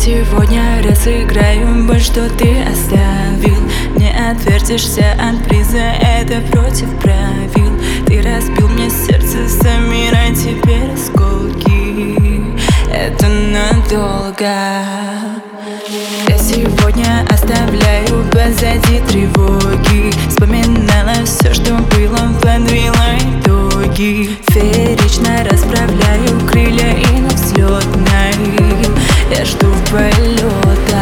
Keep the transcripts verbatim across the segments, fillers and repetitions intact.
сегодня разыграю боль, что ты оставил. Не отвертишься от приза, это против правил. Ты разбил мне сердце, замирай теперь осколки. Это надолго. Я сегодня оставляю позади тревоги. Вспоминала все, что было, подвела итоги. Феерично расправляю крылья и на взлетной я жду полета.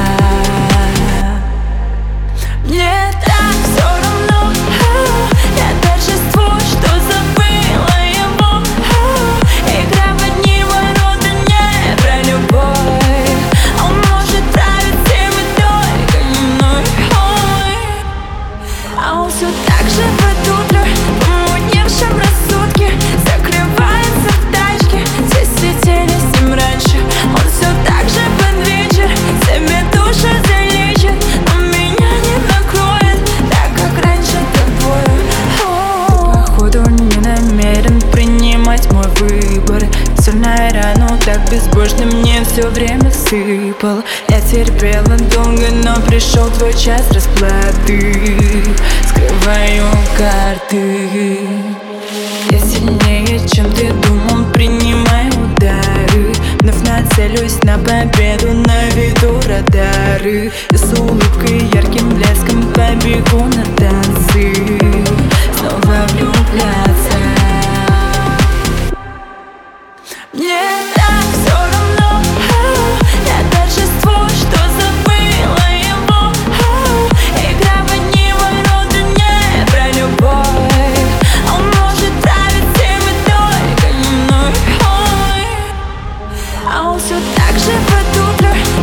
Мне так все равно, я торжествую, что забыла его. Игра в одни ворота, не про любовь. Он может править всем и только не мной. А он все так же в утро, помутневшем рассудке, закрывается в тачке. Здесь сидели с ним раньше. Он все так же под вечер себе душу залечит, но меня не накроет так, как раньше тобою. Походу не намерен принимать мой выбор. Сильная рану так безбожно мне все время сыпал. Я терпела долго, но пришел твой час расплаты. Скрываю карты. Я сильнее, чем ты думал, принимаю удары. Вновь нацелюсь на победу, на виду радары. И с улыбкой, ярким блеском побегу на танцы. Снова влюбляться. Мне так все равно, я торжествую, что забыла его. Игра в одни ворота, не про любовь. Он может править всем и только не мной. А он все так же под утро